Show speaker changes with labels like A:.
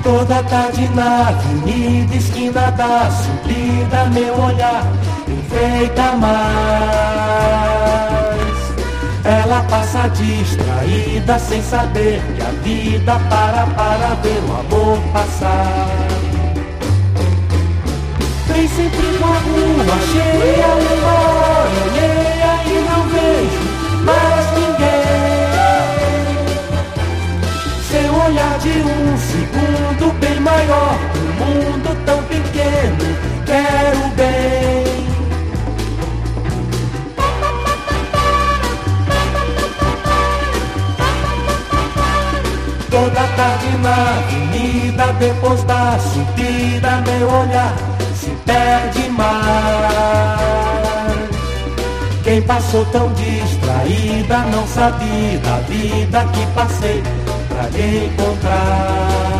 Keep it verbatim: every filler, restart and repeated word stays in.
A: Toda tarde na avenida, esquina da subida, meu olhar enfeita mais. Ela passa distraída, sem saber que a vida para para ver o amor passar. Vem sempre com a rua cheia, uma hora olhei e não vejo mais ninguém. Seu olhar de um segundo bem maior, um mundo tão pequeno, quero bem. Toda tarde na avenida, depois da subida, meu olhar se perde mais. Quem passou tão distraída não sabia da vida que passei pra lhe encontrar.